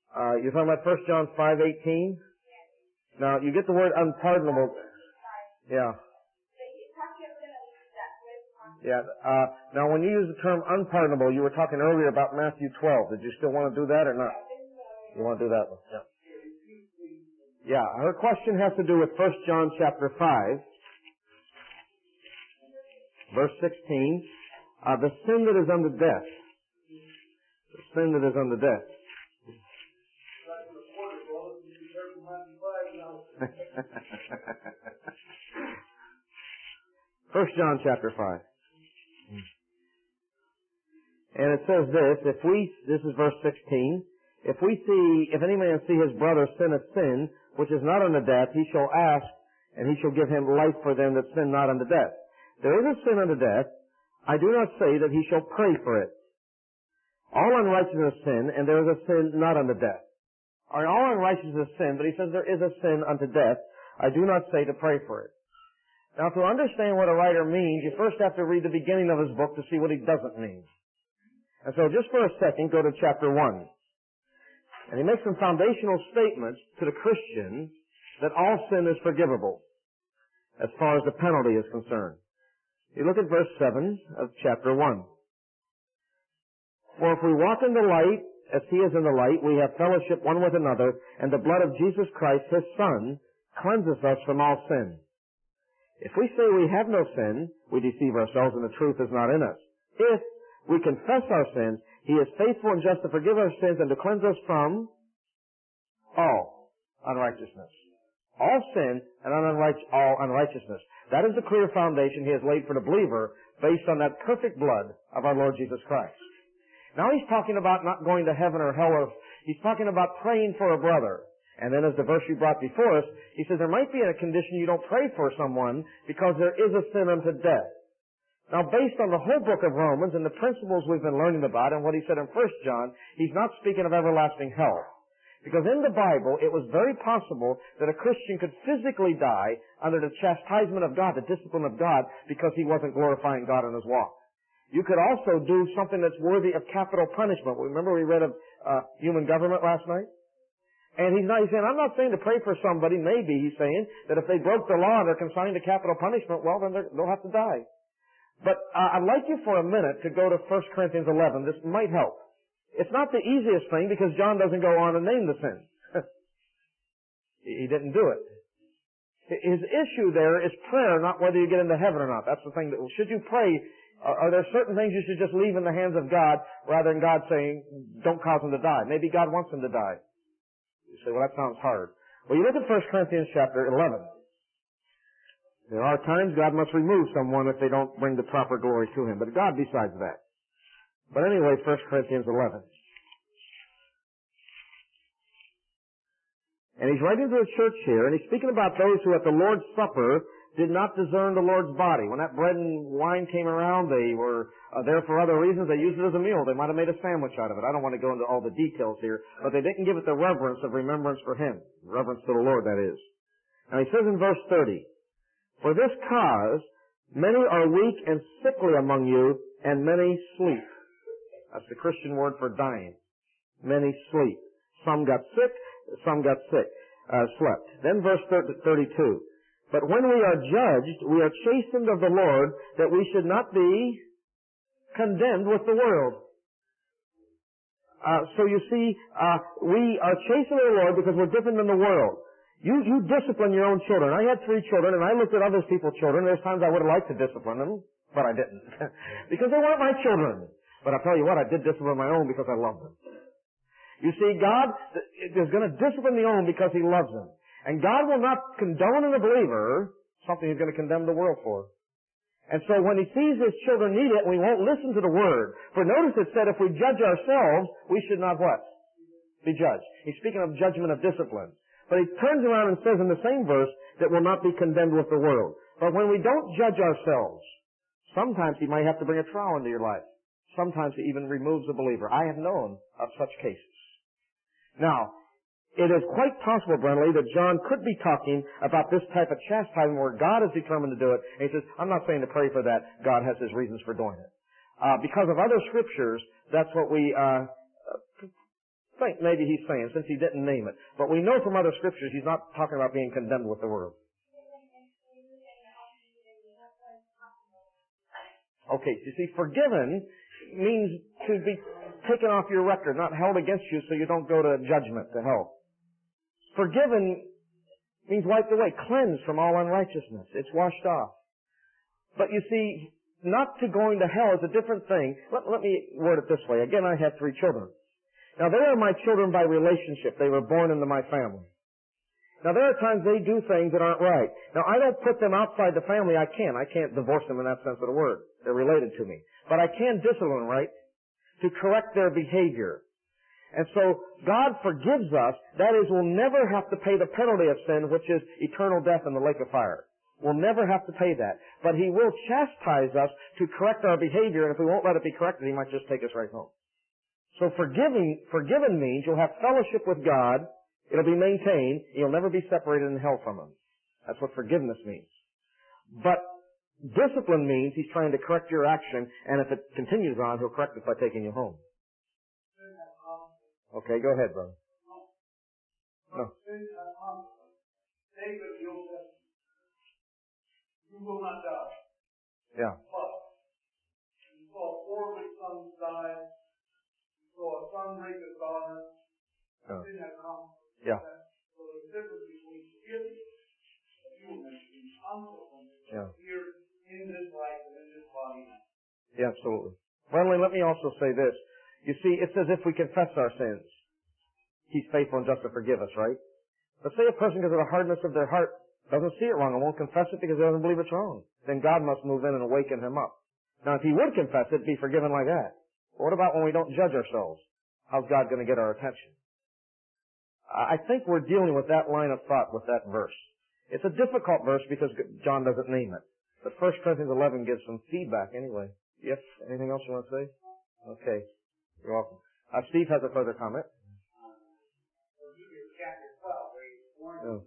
You're talking about 1 John 5:18? Now, you get the word unpardonable. Yeah. Yeah. Now, when you use the term unpardonable, you were talking earlier about Matthew 12. Did you still want to do that or not? You want to do that one? Yeah. Yeah. Her question has to do with 1 John chapter 5, verse 16. The sin that is unto death. The sin that is unto death. 1 John chapter 5. And it says this is verse 16, if any man see his brother sin a sin, which is not unto death, he shall ask, and he shall give him life for them that sin not unto death. There is a sin unto death. I do not say that he shall pray for it. All unrighteousness is sin, and there is a sin not unto death. All unrighteousness is sin, but he says there is a sin unto death. I do not say to pray for it. Now, to understand what a writer means, you first have to read the beginning of his book to see what he doesn't mean. And so just for a second, go to chapter 1. And he makes some foundational statements to the Christian that all sin is forgivable as far as the penalty is concerned. You look at verse 7 of chapter 1. For if we walk in the light, as he is in the light, we have fellowship one with another, and the blood of Jesus Christ, his Son, cleanses us from all sin. If we say we have no sin, we deceive ourselves and the truth is not in us. If we confess our sins, he is faithful and just to forgive our sins and to cleanse us from all unrighteousness. All sin and all unrighteousness. That is the clear foundation he has laid for the believer based on that perfect blood of our Lord Jesus Christ. Now he's talking about not going to heaven or hell, or he's talking about praying for a brother. And then as the verse you brought before us, he says there might be a condition you don't pray for someone because there is a sin unto death. Now based on the whole book of Romans and the principles we've been learning about and what he said in 1 John, he's not speaking of everlasting hell. Because in the Bible, it was very possible that a Christian could physically die under the chastisement of God, the discipline of God, because he wasn't glorifying God in his walk. You could also do something that's worthy of capital punishment. Remember we read of human government last night? And he's saying, I'm not saying to pray for somebody, maybe he's saying, that if they broke the law and they're consigned to capital punishment, well, then they'll have to die. But I'd like you for a minute to go to 1 Corinthians 11. This might help. It's not the easiest thing because John doesn't go on and name the sin. He didn't do it. His issue there is prayer, not whether you get into heaven or not. That's the thing. Should you pray, are there certain things you should just leave in the hands of God rather than God saying, don't cause him to die? Maybe God wants him to die. You say, well, that sounds hard. Well, you look at 1 Corinthians chapter 11. There are times God must remove someone if they don't bring the proper glory to him. But God decides that. But anyway, 1 Corinthians 11. And he's writing to the church here, and he's speaking about those who at the Lord's Supper did not discern the Lord's body. When that bread and wine came around, they were there for other reasons. They used it as a meal. They might have made a sandwich out of it. I don't want to go into all the details here, but they didn't give it the reverence of remembrance for him. Reverence to the Lord, that is. Now he says in verse 30, for this cause, many are weak and sickly among you, and many sleep. That's the Christian word for dying. Many sleep. Some got sick, slept. Then verse 32. But when we are judged, we are chastened of the Lord, that we should not be condemned with the world. So you see, we are chastened of the Lord because we're different than the world. You discipline your own children. I had 3 children, and I looked at other people's children. There's times I would have liked to discipline them, but I didn't. Because they weren't my children. But I'll tell you what, I did discipline my own because I loved them. You see, God is going to discipline the own because he loves them. And God will not condone in a believer something he's going to condemn the world for. And so when he sees his children need it, we won't listen to the word. For notice it said if we judge ourselves, we should not what? Be judged. He's speaking of judgment of discipline. But he turns around and says in the same verse that we'll not be condemned with the world. But when we don't judge ourselves, sometimes he might have to bring a trial into your life. Sometimes he even removes a believer. I have known of such cases. Now, it is quite possible, Brently, that John could be talking about this type of chastisement where God is determined to do it. And he says, I'm not saying to pray for that. God has his reasons for doing it. Because of other scriptures, that's what we think maybe he's saying, since he didn't name it. But we know from other scriptures he's not talking about being condemned with the world. Okay, you see, forgiven means to be taken off your record, not held against you so you don't go to judgment, to hell. Forgiven means wiped away, cleansed from all unrighteousness. It's washed off. But you see, not to going to hell is a different thing. Let me word it this way. Again, I have 3 children. Now, they are my children by relationship. They were born into my family. Now, there are times they do things that aren't right. Now, I don't put them outside the family. I can't divorce them in that sense of the word. They're related to me. But I can discipline, right? To correct their behavior. And so, God forgives us. That is, we'll never have to pay the penalty of sin, which is eternal death in the lake of fire. We'll never have to pay that. But He will chastise us to correct our behavior, and if we won't let it be corrected, He might just take us right home. So forgiven means you'll have fellowship with God, it'll be maintained, and you'll never be separated in hell from Him. That's what forgiveness means. But discipline means He's trying to correct your action, and if it continues on, He'll correct it by taking you home. Okay, go ahead, brother. No. David, you will not die. Yeah. But you saw 4 of his sons die. You saw a son rape his daughter. Didn't have conflict. Yeah. So there's a difference between forgiving and being consequences here in this life and in this body. Yeah, absolutely. Finally, let me also say this. You see, it's as if we confess our sins. He's faithful and just to forgive us, right? But say a person, because of the hardness of their heart, doesn't see it wrong and won't confess it because he doesn't believe it's wrong. Then God must move in and awaken him up. Now, if he would confess it, be forgiven like that. But what about when we don't judge ourselves? How's God going to get our attention? I think we're dealing with that line of thought with that verse. It's a difficult verse because John doesn't name it. But 1 Corinthians 11 gives some feedback anyway. Yes? Anything else you want to say? Okay. You're welcome. Steve has a further comment. Hebrews chapter 12, where he's warned Oh.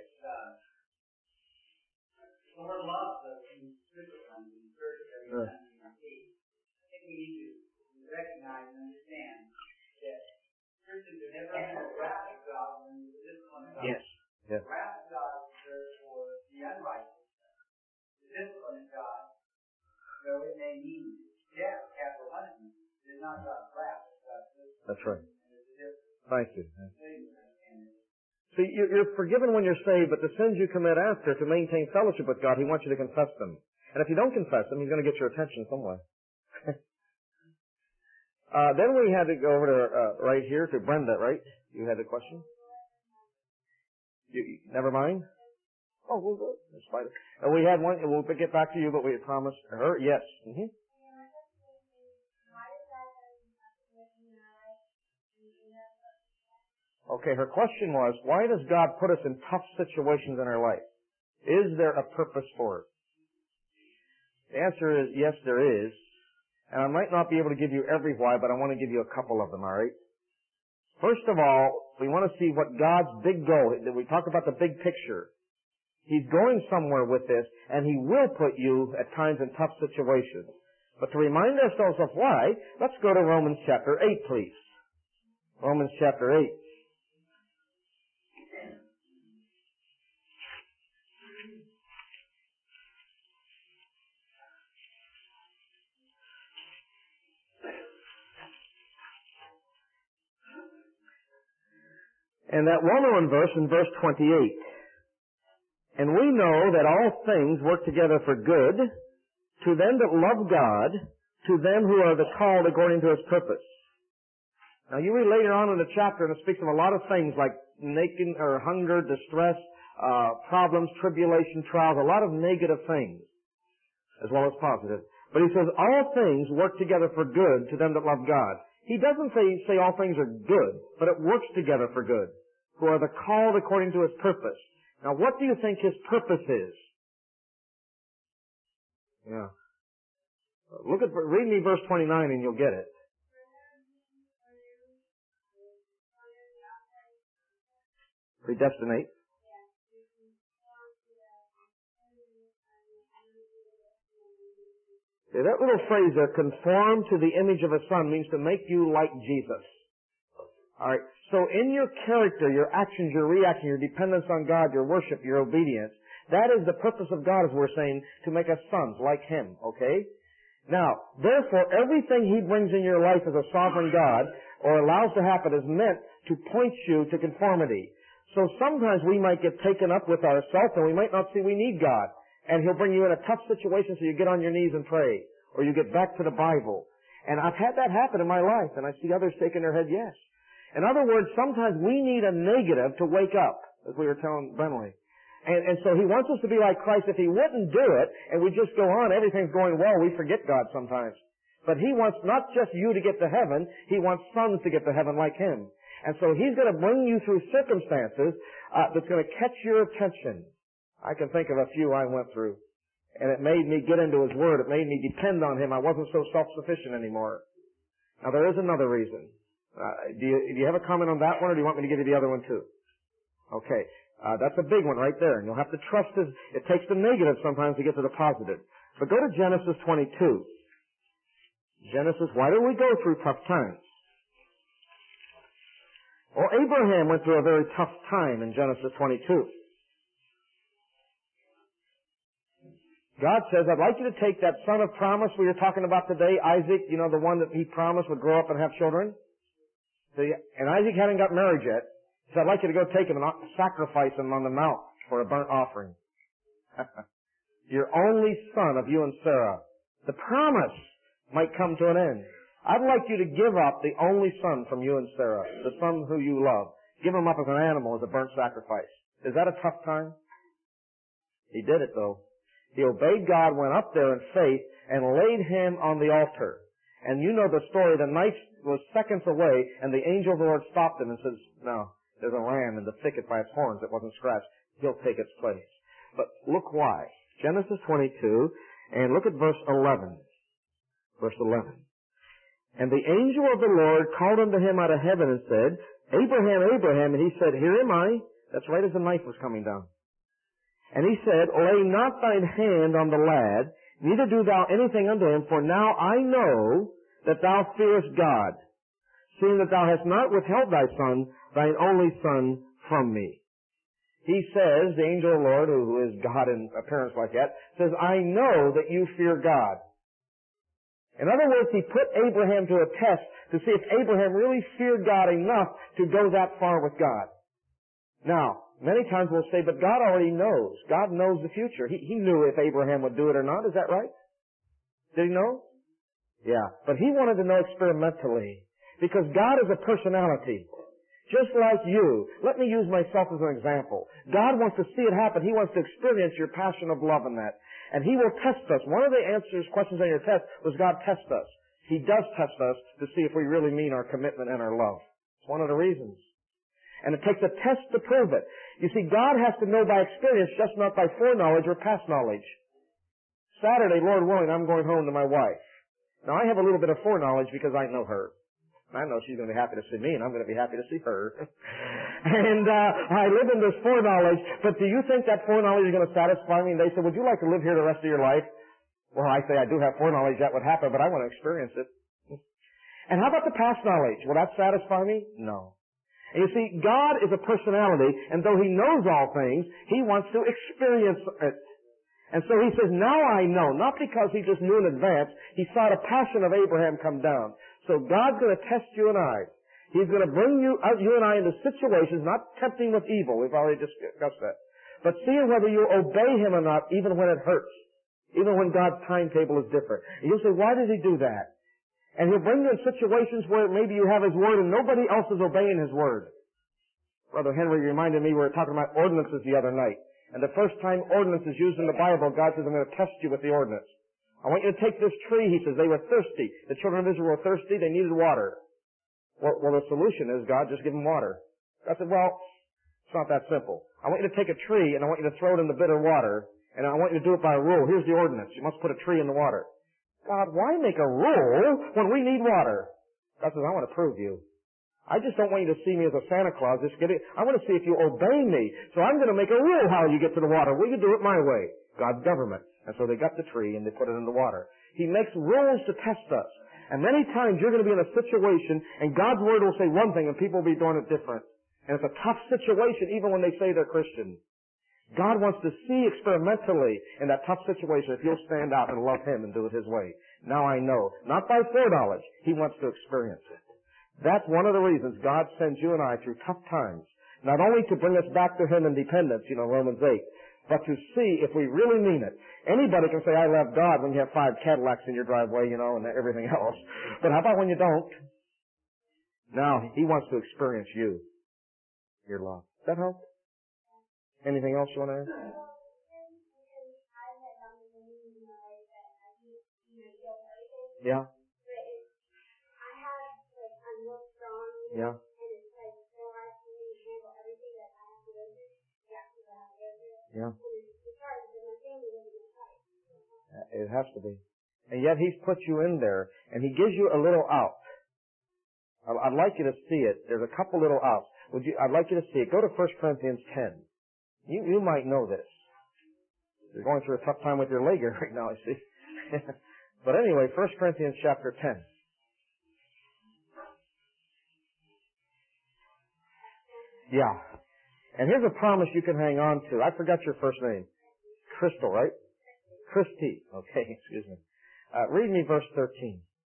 the Lord loves us in discipline and church every time we see. I think we need to recognize and understand that Christians are never under the wrath of God when the discipline of God. Yes. The wrath of God is reserved for the unrighteous. The discipline of God, though it may mean death, capital punishment, is not God's wrath. It's God's discipline. That's right. And there's a difference. Thank you. See, you're forgiven when you're saved, but the sins you commit after, to maintain fellowship with God, He wants you to confess them. And if you don't confess them, He's going to get your attention some way. Then we had to go over to, right here to Brenda, right? You had a question? Never mind? Oh, we'll go. That's fine. We had one, we'll get back to you, but we had promised her. Yes. Mm-hmm. Okay, her question was, why does God put us in tough situations in our life? Is there a purpose for it? The answer is, yes, there is. And I might not be able to give you every why, but I want to give you a couple of them, all right? First of all, we want to see what God's big goal is. We talk about the big picture. He's going somewhere with this, and He will put you at times in tough situations. But to remind ourselves of why, let's go to Romans chapter 8, please. Romans chapter 8. And that well-known verse in verse 28. And we know that all things work together for good to them that love God, to them who are the called according to His purpose. Now you read later on in the chapter, and it speaks of a lot of things like naked or hunger, distress, problems, tribulation, trials, a lot of negative things, as well as positive. But he says all things work together for good to them that love God. He doesn't say all things are good, but it works together for good, who are the called according to His purpose. Now, what do you think His purpose is? Yeah. Read me verse 29 and you'll get it. Predestinate. Okay, that little phrase there, conform to the image of His Son, means to make you like Jesus. All right. So in your character, your actions, your reaction, your dependence on God, your worship, your obedience, that is the purpose of God, as we're saying, to make us sons like Him. Okay? Now, therefore, everything He brings in your life as a sovereign God, or allows to happen, is meant to point you to conformity. So sometimes we might get taken up with ourselves, and we might not see we need God. And He'll bring you in a tough situation, so you get on your knees and pray, or you get back to the Bible. And I've had that happen in my life, and I see others shaking their head, yes. In other words, sometimes we need a negative to wake up, as we were telling Brentley. And so He wants us to be like Christ. If He wouldn't do it, and we just go on, everything's going well, we forget God sometimes. But He wants not just you to get to heaven, He wants sons to get to heaven like Him. And so He's going to bring you through circumstances that's going to catch your attention. I can think of a few I went through. And it made me get into His Word. It made me depend on Him. I wasn't so self-sufficient anymore. Now there is another reason. Do you have a comment on that one, or do you want me to give you the other one too? Okay. That's a big one right there. And you'll have to trust it takes the negative sometimes to get to the positive. But go to Genesis 22. Genesis, why do we go through tough times? Well, Abraham went through a very tough time in Genesis 22. God says, I'd like you to take that son of promise we were talking about today, Isaac, you know, the one that He promised would grow up and have children. And Isaac hadn't got married yet. So I'd like you to go take him and sacrifice him on the mount for a burnt offering. Your only son of you and Sarah. The promise might come to an end. I'd like you to give up the only son from you and Sarah, the son who you love. Give him up as an animal, as a burnt sacrifice. Is that a tough time? He did it though. He obeyed God, went up there in faith, and laid him on the altar. And you know the story. The knife was seconds away, and the angel of the Lord stopped him and says, no, there's a ram in the thicket by its horns that wasn't scratched. He'll take its place. But look why. Genesis 22, and look at verse 11. Verse 11. And the angel of the Lord called unto him out of heaven and said, Abraham, Abraham. And he said, Here am I. That's right as the knife was coming down. And he said, Lay not thine hand on the lad, neither do thou anything unto him, for now I know that thou fearest God, seeing that thou hast not withheld thy son, thine only son, from me. He says, the angel of the Lord, who is God in appearance like that, says, I know that you fear God. In other words, he put Abraham to a test to see if Abraham really feared God enough to go that far with God. Now, many times we'll say, but God already knows. God knows the future. He knew if Abraham would do it or not. Is that right? Did he know? Yeah. But he wanted to know experimentally. Because God is a personality. Just like you. Let me use myself as an example. God wants to see it happen. He wants to experience your passion of love in that. And He will test us. One of the questions on your test was God test us. He does test us to see if we really mean our commitment and our love. It's one of the reasons. And it takes a test to prove it. You see, God has to know by experience, just not by foreknowledge or past knowledge. Saturday, Lord willing, I'm going home to my wife. Now, I have a little bit of foreknowledge because I know her. I know she's going to be happy to see me, and I'm going to be happy to see her. And I live in this foreknowledge, but do you think that foreknowledge is going to satisfy me? And they said, would you like to live here the rest of your life? Well, I say, I do have foreknowledge that would happen, but I want to experience it. And how about the past knowledge? Will that satisfy me? No. And you see, God is a personality, and though He knows all things, He wants to experience it. And so He says, now I know, not because He just knew in advance, He saw the passion of Abraham come down. So God's going to test you and I. He's going to bring you and I into situations, not tempting with evil, we've already discussed that, but seeing whether you obey Him or not, even when it hurts, even when God's timetable is different. And you'll say, why does He do that? And He'll bring you in situations where maybe you have His Word and nobody else is obeying His Word. Brother Henry reminded me, we were talking about ordinances the other night. And the first time ordinance is used in the Bible, God says, I'm going to test you with the ordinance. I want you to take this tree, He says. They were thirsty. The children of Israel were thirsty. They needed water. Well, the solution is, God, just give them water. I said, well, it's not that simple. I want you to take a tree, and I want you to throw it in the bitter water, and I want you to do it by a rule. Here's the ordinance. You must put a tree in the water. God, why make a rule when we need water? God says, I want to prove you. I just don't want you to see me as a Santa Claus. I want to see if you obey me. So I'm going to make a rule how you get to the water. Will you do it my way? God's government. And so they got the tree and they put it in the water. He makes rules to test us. And many times you're going to be in a situation and God's Word will say one thing and people will be doing it different. And it's a tough situation even when they say they're Christian. God wants to see experimentally in that tough situation if you'll stand out and love Him and do it His way. Now I know. Not by foreknowledge. He wants to experience it. That's one of the reasons God sends you and I through tough times. Not only to bring us back to Him in dependence, Romans 8, but to see if we really mean it. Anybody can say, I love God when you have 5 Cadillacs in your driveway, and everything else. But how about when you don't? Now, He wants to experience you, your love. Does that help? Anything else you want to add? Yeah. Yeah. Yeah. It has to be. And yet He's put you in there, and He gives you a little out. I'd like you to see it. There's a couple little outs. I'd like you to see it. Go to 1 Corinthians 10. You might know this. You're going through a tough time with your leg right now, I see. But anyway, 1 Corinthians chapter 10. Yeah. And here's a promise you can hang on to. I forgot your first name. Crystal, right? Christy. Okay, excuse me. Read me verse 13.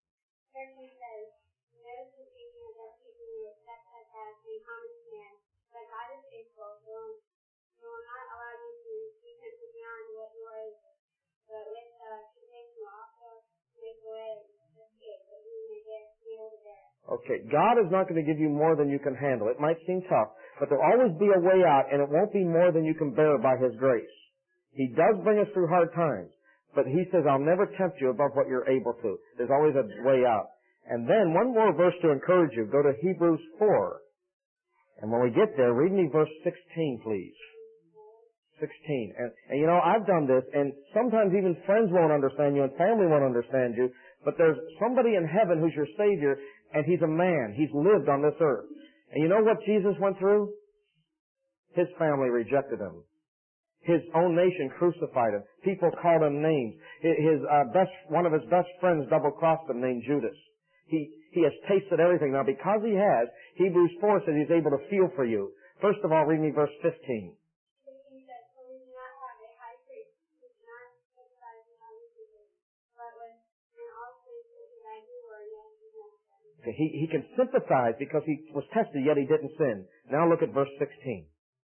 Okay, God is not going to give you more than you can handle. It might seem tough, but there'll always be a way out, and it won't be more than you can bear by His grace. He does bring us through hard times, but He says, I'll never tempt you above what you're able to. There's always a way out. And then one more verse to encourage you. Go to Hebrews 4. And when we get there, read me verse 16, please. 16. And I've done this, and sometimes even friends won't understand you, and family won't understand you, but there's somebody in heaven who's your Savior, and He's a man. He's lived on this earth. And you know what Jesus went through? His family rejected Him. His own nation crucified Him. People called Him names. One of his best friends double-crossed Him, named Judas. He has tasted everything. Now, because He has, Hebrews 4 says He's able to feel for you. First of all, read me verse 15. Okay, he can sympathize because He was tested, yet He didn't sin. Now look at verse 16.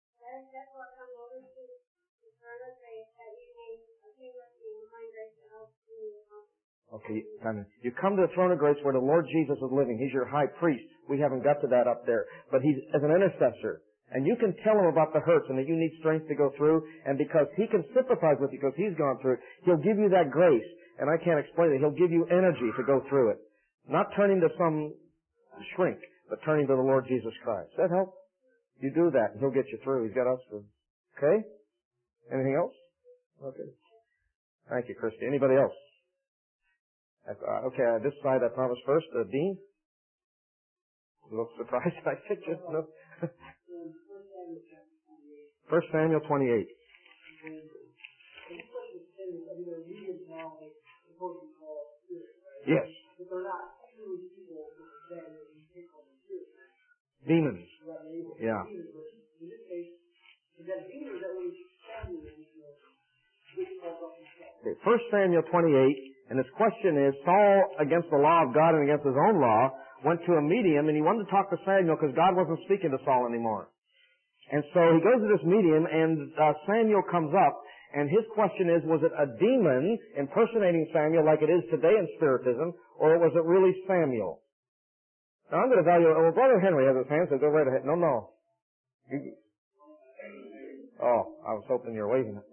Okay, you come to the throne of grace where the Lord Jesus is living. He's your high priest. We haven't got to that up there. But He's as an intercessor. And you can tell Him about the hurts and that you need strength to go through. And because He can sympathize with you because He's gone through it, He'll give you that grace. And I can't explain it. He'll give you energy to go through it. Not turning to some shrink, but turning to the Lord Jesus Christ. Does that help? You do that and He'll get you through. He's got us through. Okay? Anything else? Okay. Thank you, Christy. Anybody else? Okay, this side I promise first. Dean? You look surprised I picked you. No. 1 Samuel 28. Yes. Demons. Yeah. Okay, 1 Samuel 28. And his question is, Saul, against the law of God and against his own law, went to a medium, and he wanted to talk to Samuel because God wasn't speaking to Saul anymore. And so he goes to this medium, and Samuel comes up, and his question is, was it a demon impersonating Samuel like it is today in Spiritism, or was it really Samuel? Now I'm going to value, Brother Henry has his hand, so go right ahead. No. I was hoping you were waving it.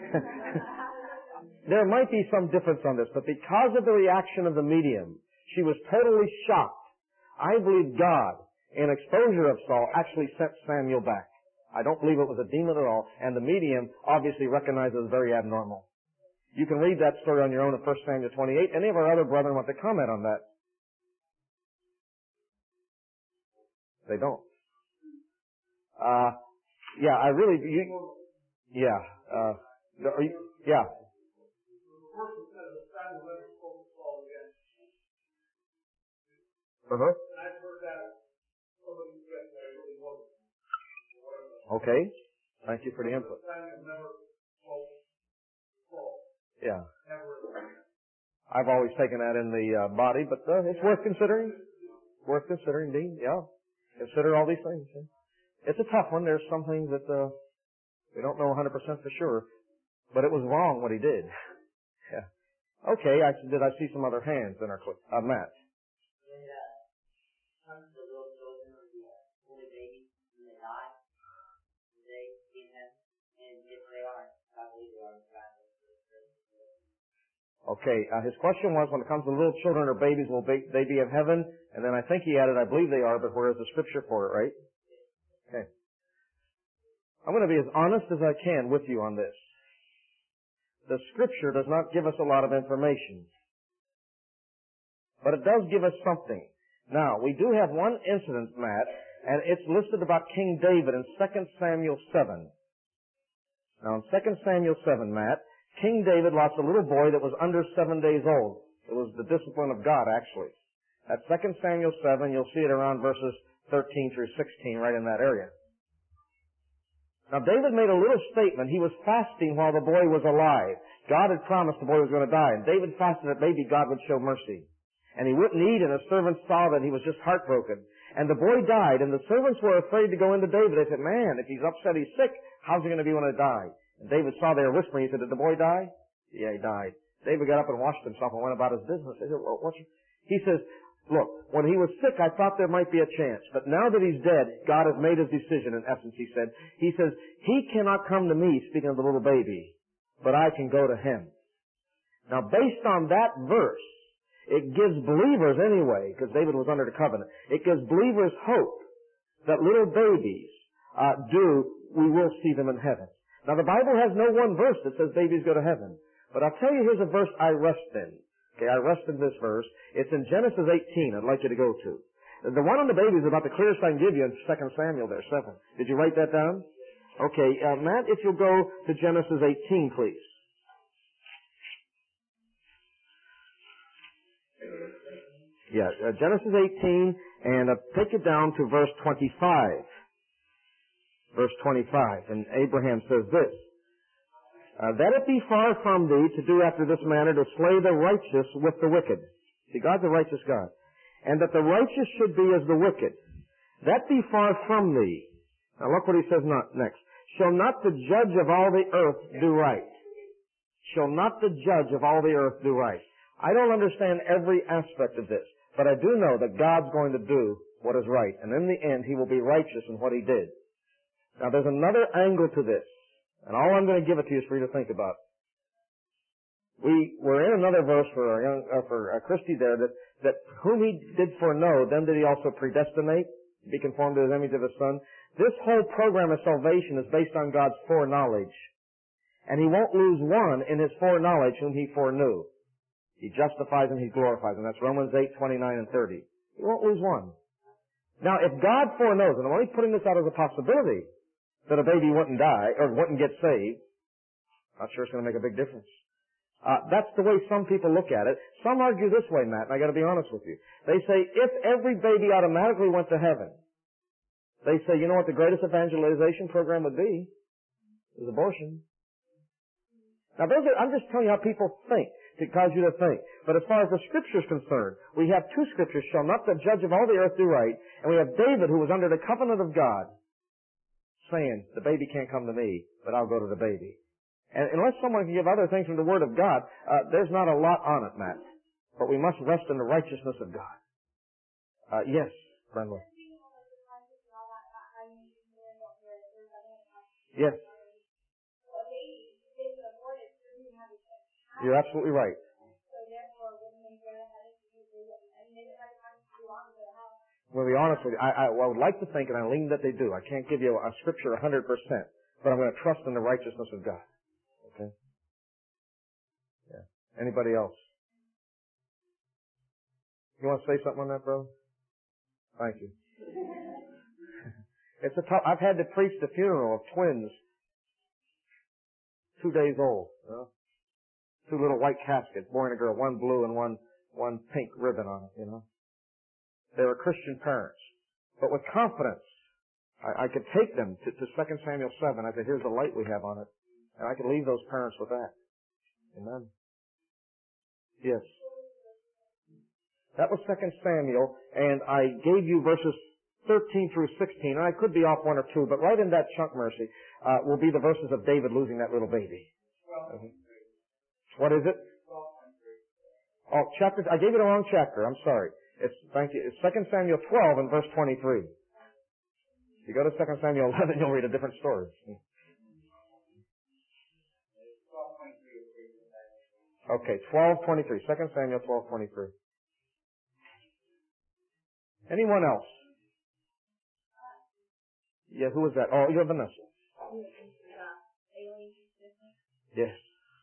There might be some difference on this, but because of the reaction of the medium, she was totally shocked. I believe God, in exposure of Saul, actually sent Samuel back. I don't believe it was a demon at all, and the medium obviously recognized it as very abnormal. You can read that story on your own in 1 Samuel 28. Any of our other brethren want to comment on that? They don't. Uh-huh. And I've heard that somebody said that it really wasn't. Okay. Thank you for the input. Yeah. I've always taken that in the body, but it's worth considering. Worth considering, Dean. Yeah. Consider all these things. Yeah. It's a tough one. There's some things that we don't know 100% for sure, but it was wrong what he did. Yeah. Okay. Did I see some other hands in our clip? Matt. Okay, his question was, when it comes to little children or babies, will they be in heaven? And then I think he added, I believe they are, but where is the scripture for it, right? Okay. I'm going to be as honest as I can with you on this. The scripture does not give us a lot of information, but it does give us something. Now, we do have one incident, Matt, and it's listed about King David in 2 Samuel 7. Now, in 2 Samuel 7, Matt, King David lost a little boy that was under 7 days old. It was the discipline of God, actually. At 2 Samuel 7, you'll see it around verses 13 through 16, right in that area. Now, David made a little statement. He was fasting while the boy was alive. God had promised the boy was going to die, and David fasted that maybe God would show mercy. And he wouldn't eat, and his servants saw that he was just heartbroken. And the boy died, and the servants were afraid to go into David. They said, man, if he's upset, he's sick, how's he going to be when he dies? And David saw they were whispering. He said, did the boy die? Yeah, he died. David got up and washed himself and went about his business. They said, well, he says, look, when he was sick, I thought there might be a chance. But now that he's dead, God has made his decision, in essence, he said. He says, he cannot come to me, speaking of the little baby, but I can go to him. Now, based on that verse, it gives believers anyway, because David was under the covenant, it gives believers hope that little babies we will see them in heaven. Now, the Bible has no one verse that says babies go to heaven. But I'll tell you, here's a verse I rest in. Okay, I rest in this verse. It's in Genesis 18 I'd like you to go to. The one on the baby is about the clearest I can give you in 2 Samuel there, 7. Did you write that down? Okay, Matt, if you'll go to Genesis 18, please. Yeah, Genesis 18, and take it down to verse 25. Verse 25, and Abraham says this, that it be far from thee to do after this manner, to slay the righteous with the wicked. See, God's a righteous God. And that the righteous should be as the wicked. That be far from thee. Now look what he says next. Shall not the judge of all the earth do right? Shall not the judge of all the earth do right? I don't understand every aspect of this, but I do know that God's going to do what is right. And in the end, he will be righteous in what he did. Now, there's another angle to this, and all I'm going to give it to you is for you to think about. We were in another verse for Christy there that whom he did foreknow, them did he also predestinate, be conformed to his image of his Son. This whole program of salvation is based on God's foreknowledge, and he won't lose one in his foreknowledge whom he foreknew. He justifies and he glorifies, and that's Romans 8, 29 and 30. He won't lose one. Now, if God foreknows, and I'm only putting this out as a possibility, that a baby wouldn't die, or wouldn't get saved, not sure it's going to make a big difference. That's the way some people look at it. Some argue this way, Matt, and I got to be honest with you. They say, if every baby automatically went to heaven, they say, you know what the greatest evangelization program would be? Is abortion. Now, I'm just telling you how people think, to cause you to think. But as far as the Scripture is concerned, we have two Scriptures, shall not the judge of all the earth do right, and we have David, who was under the covenant of God, saying, the baby can't come to me, but I'll go to the baby. And unless someone can give other things from the Word of God, there's not a lot on it, Matt. But we must rest in the righteousness of God. Yes, Brenda. Yes. You're absolutely right. Well, to be honest with you, I would like to think, and I lean that they do. I can't give you a scripture 100%, but I'm going to trust in the righteousness of God. Okay? Yeah. Anybody else? You want to say something on that, brother? Thank you. It's a tough. I've had to preach the funeral of twins, 2 days old. You know? 2 little white caskets, boy and a girl, one blue and one pink ribbon on it. You know. They were Christian parents. But with confidence, I could take them to 2 Samuel 7. I said, here's the light we have on it. And I could leave those parents with that. Amen. Yes. That was 2 Samuel, and I gave you verses 13 through 16, and I could be off one or two, but right in that chunk, Mercy, will be the verses of David losing that little baby. What is it? Oh, chapter, I gave you the wrong chapter, I'm sorry. Thank you. It's 2 Samuel 12 and verse 23. If you go to 2 Samuel 11, you'll read a different story. Okay, 12:23. 2 Samuel 12:23. Anyone else? Yeah, who was that? Oh, you're Vanessa. Yes.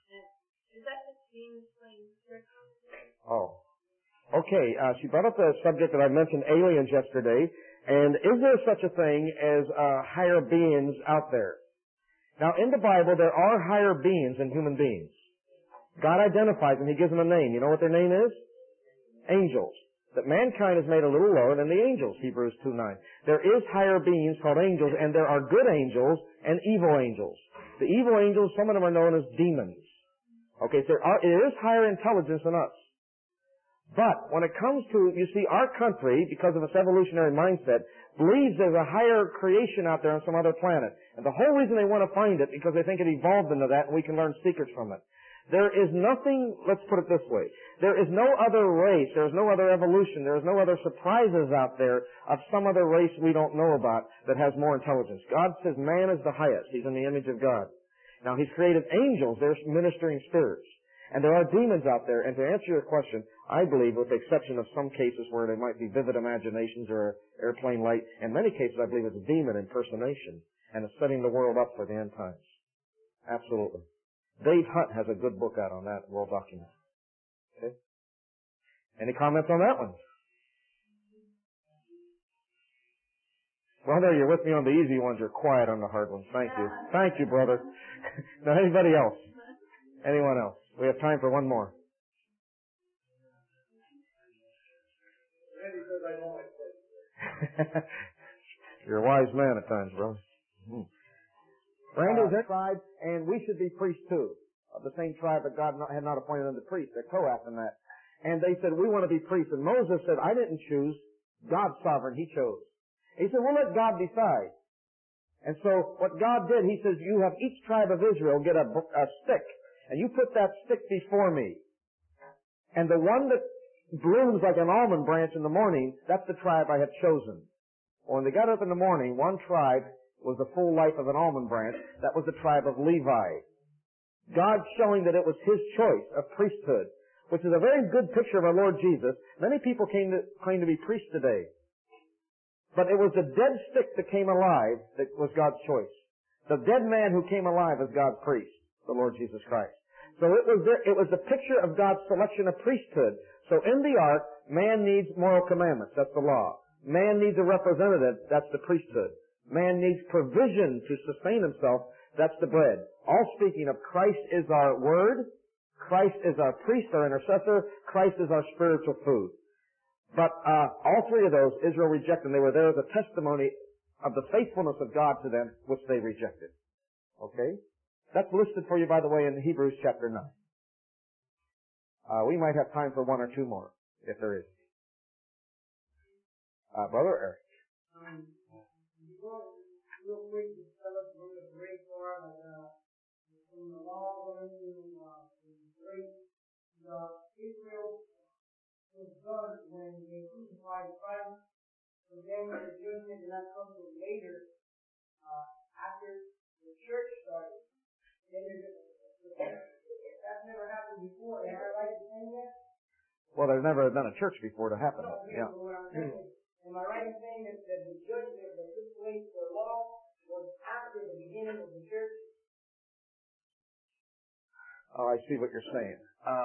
Oh. Okay, she brought up the subject that I mentioned, aliens, yesterday. And is there such a thing as higher beings out there? Now, in the Bible, there are higher beings than human beings. God identifies them. He gives them a name. You know what their name is? Angels. That mankind is made a little lower than the angels, Hebrews 2:9. There is higher beings called angels, and there are good angels and evil angels. The evil angels, some of them are known as demons. Okay, so it is higher intelligence than us. But when it comes to, you see, our country, because of its evolutionary mindset, believes there's a higher creation out there on some other planet. And the whole reason they want to find it, because they think it evolved into that and we can learn secrets from it. There is nothing, let's put it this way, there is no other race, there is no other evolution, there is no other surprises out there of some other race we don't know about that has more intelligence. God says man is the highest. He's in the image of God. Now, He's created angels. They're ministering spirits. And there are demons out there. And to answer your question, I believe, with the exception of some cases where there might be vivid imaginations or airplane light, in many cases I believe it's a demon impersonation and it's setting the world up for the end times. Absolutely. Dave Hunt has a good book out on that, World Document. Okay? Any comments on that one? Brother, you're with me on the easy ones. You're quiet on the hard ones. Thank you. Thank you, brother. Now, anybody else? Anyone else? We have time for one more. You're a wise man at times, brother. Randy is their tribe, and we should be priests too. Of the same tribe that God had not appointed them to priests. They're Kohath in that. And they said, we want to be priests. And Moses said, I didn't choose. God's sovereign. He chose. He said, we'll let God decide. And so what God did, He says, you have each tribe of Israel get a stick. And you put that stick before me. And the one that blooms like an almond branch in the morning, that's the tribe I have chosen. When they got up in the morning, one tribe was the full life of an almond branch. That was the tribe of Levi. God showing that it was His choice of priesthood, which is a very good picture of our Lord Jesus. Many people claim to be priests today. But it was the dead stick that came alive that was God's choice. The dead man who came alive is God's priest, the Lord Jesus Christ. So it was the picture of God's selection of priesthood. So in the ark, man needs moral commandments. That's the law. Man needs a representative. That's the priesthood. Man needs provision to sustain himself. That's the bread. All speaking of Christ is our word. Christ is our priest, our intercessor. Christ is our spiritual food. But all three of those, Israel rejected. And they were there as a testimony of the faithfulness of God to them, which they rejected. Okay? That's listed for you, by the way, in Hebrews chapter 9. We might have time for one or two more, if there is. Brother Eric. Real quick, just tell us what the break are, from the law going to break. Israel was done when they crucified Christ, and then the judgment did not come till later, after the church started. That's never happened before. Am I right in saying that? Well, there's never been a church before to happen. No, yeah. Am I right in saying that the judgment that took place for law was after the beginning of the church? Oh, I see what you're saying.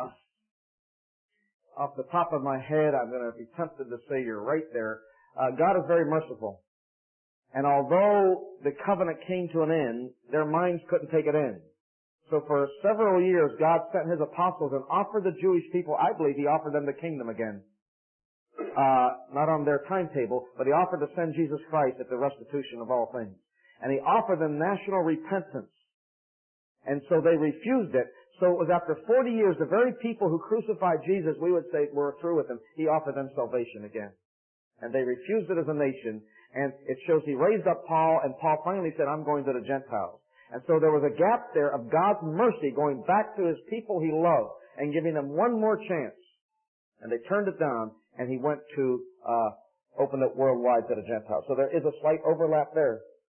Off the top of my head, I'm going to be tempted to say you're right there. God is very merciful. And although the covenant came to an end, their minds couldn't take it in. So for several years, God sent His apostles and offered the Jewish people, I believe He offered them the kingdom again. not on their timetable, but he offered to send Jesus Christ at the restitution of all things. And he offered them national repentance. And so they refused it. So it was after 40 years, the very people who crucified Jesus, we would say, were through with him. He offered them salvation again. And they refused it as a nation. And it shows he raised up Paul, and Paul finally said, I'm going to the Gentiles. And so there was a gap there of God's mercy going back to his people he loved and giving them one more chance. And they turned it down, and he went to open it worldwide to the Gentiles. So there is a slight overlap there.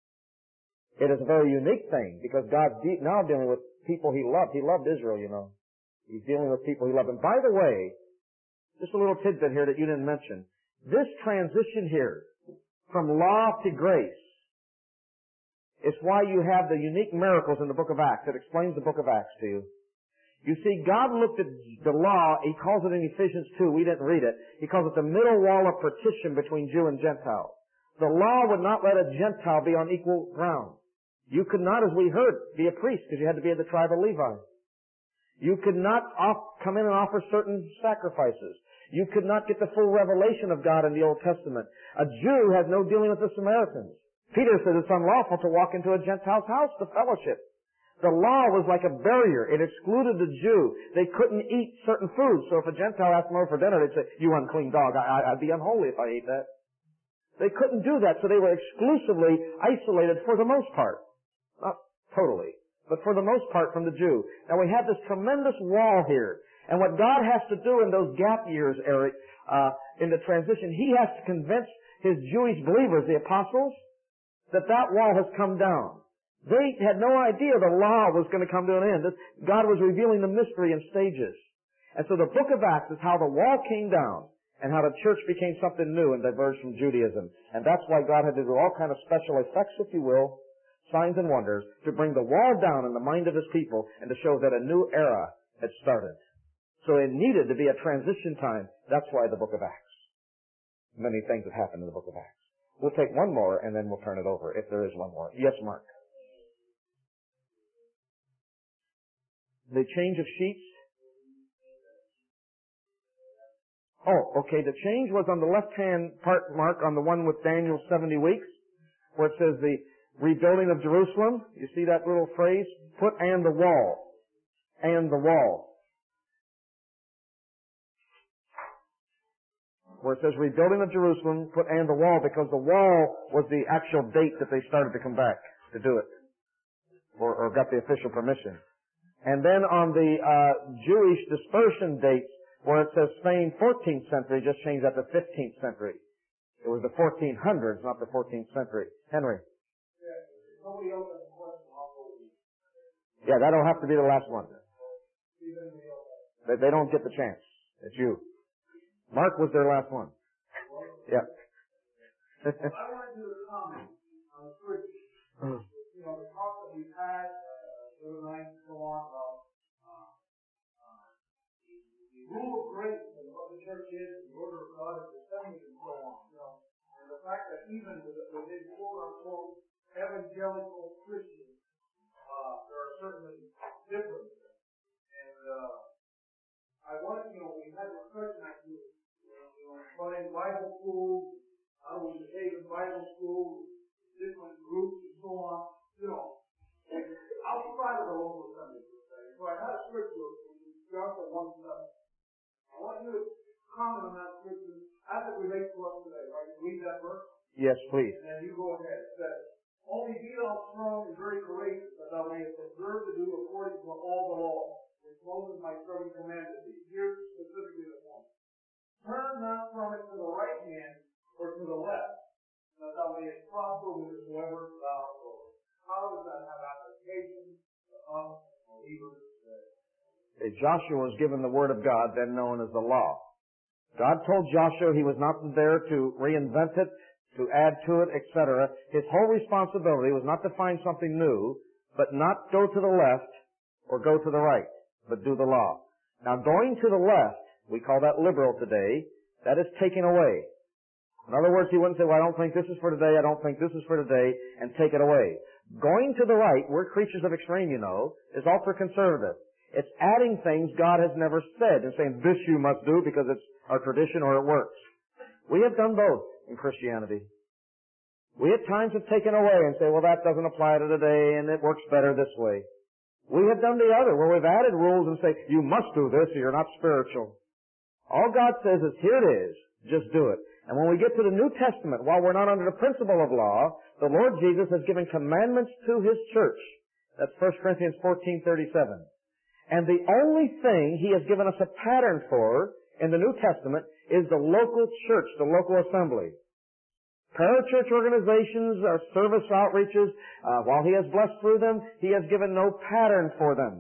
It is a very unique thing because God's now dealing with people he loved. He loved Israel, you know. He's dealing with people he loved. And by the way, just a little tidbit here that you didn't mention. This transition here from law to grace is why you have the unique miracles in the book of Acts. It explains the book of Acts to you. You see, God looked at the law. He calls it in Ephesians 2. We didn't read it. He calls it the middle wall of partition between Jew and Gentile. The law would not let a Gentile be on equal ground. You could not, as we heard, be a priest because you had to be of the tribe of Levi. You could not come in and offer certain sacrifices. You could not get the full revelation of God in the Old Testament. A Jew had no dealing with the Samaritans. Peter said it's unlawful to walk into a Gentile's house to fellowship. The law was like a barrier. It excluded the Jew. They couldn't eat certain foods. So if a Gentile asked them over for dinner, they'd say, you unclean dog, I'd be unholy if I ate that. They couldn't do that, so they were exclusively isolated for the most part. Not totally, but for the most part from the Jew. Now we have this tremendous wall here. And what God has to do in those gap years, Eric, in the transition, He has to convince His Jewish believers, the apostles, that that wall has come down. They had no idea the law was going to come to an end. God was revealing the mystery in stages. And so the book of Acts is how the wall came down and how the church became something new and diverged from Judaism. And that's why God had to do all kind of special effects, if you will, signs and wonders, to bring the wall down in the mind of His people and to show that a new era had started. So it needed to be a transition time. That's why the book of Acts. Many things have happened in the book of Acts. We'll take one more and then we'll turn it over, if there is one more. Yes, Mark. The change of sheets. Oh, okay. The change was on the left-hand part, Mark, on the one with Daniel's 70 weeks, where it says the rebuilding of Jerusalem. You see that little phrase? Put and the wall. And the wall. Where it says rebuilding of Jerusalem, put and the wall, because the wall was the actual date that they started to come back to do it. Or got the official permission. And then on the Jewish dispersion dates, where it says Spain 14th century, just change that to 15th century. It was the 1400s, not the 14th century. Henry. Yeah, that'll have to be the last one. They don't get the chance. It's you. Mark was their last one. Yeah. I want to do a comment on the scripture. You know, the talk that we've had the other night and so on about the rule of grace and what the church is, the order of God, and the settings and so on. You know, and the fact that even within quote-unquote evangelical Christians, there are certainly differences. And I wanted, you know, we had a discussion actually, running Bible schools, I was in Bible school, different groups and so on, you know, outside of the local assembly. So I had a scripture, Joshua 1:7. I want you to comment on that scripture as it relates to us today. Right? Read that verse. Yes, please. And then you go ahead. It says, only be thou strong and very courageous, that thou mayest observe to do according to all the law, which Moses my servant commanded thee. Here's specifically the point. Turn not from it to the right hand or to the left, that thou mayest prosper whithersoever thou goest. How does that have application to us believers today? Joshua was given the word of God, then known as the law. God told Joshua he was not there to reinvent it, to add to it, etc. His whole responsibility was not to find something new, but not go to the left or go to the right, but do the law. Now, going to the left, we call that liberal today, that is taken away. In other words, he wouldn't say, well, I don't think this is for today, I don't think this is for today, and take it away. Going to the right, we're creatures of extreme, you know, is ultra-conservative. It's adding things God has never said and saying, this you must do because it's our tradition or it works. We have done both in Christianity. We at times have taken away and say, well, that doesn't apply to today and it works better this way. We have done the other, where we've added rules and say, you must do this or you're not spiritual. All God says is, here it is, just do it. And when we get to the New Testament, while we're not under the principle of law, the Lord Jesus has given commandments to His church. That's 1 Corinthians 14:37. And the only thing He has given us a pattern for in the New Testament is the local church, the local assembly. Parachurch organizations, service outreaches, while He has blessed through them, He has given no pattern for them.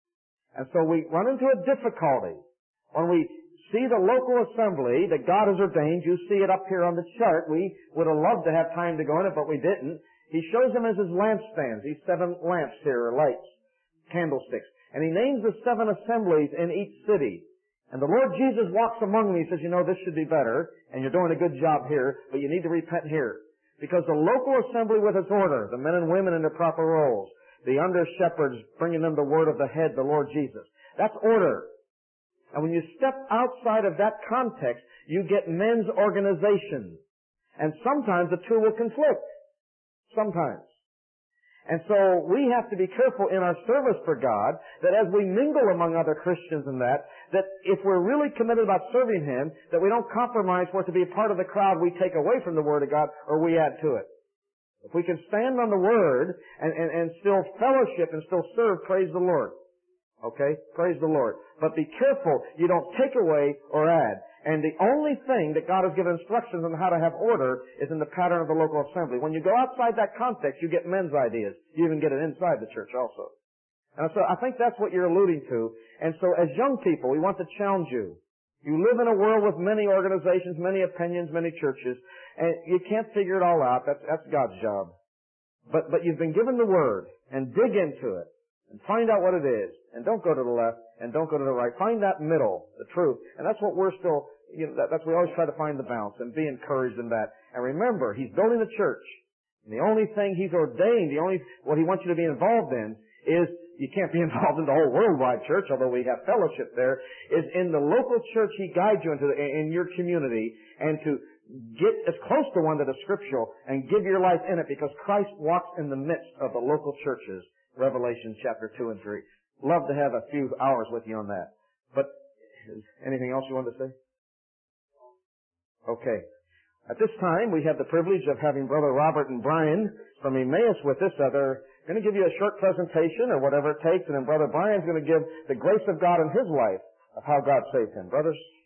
And so we run into a difficulty when we see the local assembly that God has ordained. You see it up here on the chart. We would have loved to have time to go in it, but we didn't. He shows them as His lampstands, these 7 lamps here, or lights, candlesticks. And He names the 7 assemblies in each city. And the Lord Jesus walks among them. He says, you know, this should be better, and you're doing a good job here, but you need to repent here. Because the local assembly with its order, the men and women in their proper roles, the under-shepherds bringing them the word of the head, the Lord Jesus, that's order. And when you step outside of that context, you get men's organization. And sometimes the two will conflict. Sometimes. And so we have to be careful in our service for God that as we mingle among other Christians and that if we're really committed about serving Him, that we don't compromise for it to be a part of the crowd we take away from the Word of God or we add to it. If we can stand on the Word and still fellowship and still serve, praise the Lord. Okay? Praise the Lord. But be careful you don't take away or add. And the only thing that God has given instructions on how to have order is in the pattern of the local assembly. When you go outside that context, you get men's ideas. You even get it inside the church also. And so I think that's what you're alluding to. And so as young people, we want to challenge you. You live in a world with many organizations, many opinions, many churches, and you can't figure it all out. That's God's job. But you've been given the Word, and dig into it, and find out what it is. And don't go to the left, and don't go to the right. Find that middle, the truth. And that's what we're still, that's we always try to find the balance and be encouraged in that. And remember, He's building a church. And the only thing He's ordained, what He wants you to be involved in is, you can't be involved in the whole worldwide church, although we have fellowship there, is in the local church He guides you into, in your community, and to get as close to one that is scriptural and give your life in it, because Christ walks in the midst of the local churches. Revelation chapter 2 and 3. Love to have a few hours with you on that. But anything else you want to say? Okay. At this time, we have the privilege of having Brother Robert and Brian from Emmaus with us. They're going to give you a short presentation or whatever it takes, and then Brother Brian's going to give the grace of God in his life of how God saved him. Brothers?